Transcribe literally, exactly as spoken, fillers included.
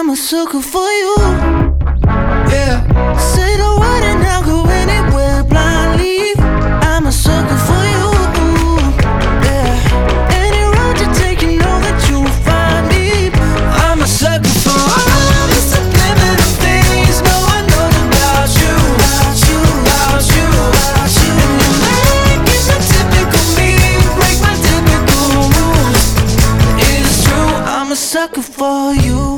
I'm a sucker for you. Yeah. Say the word and I'll go anywhere blindly. I'm a sucker for you. Yeah. Any road you take, you know that you'll find me. I'm a sucker for all the subliminal things no one knows about you. About you, about you, about you. And you make it typical me, break my typical rules. It is true, I'm a sucker for you.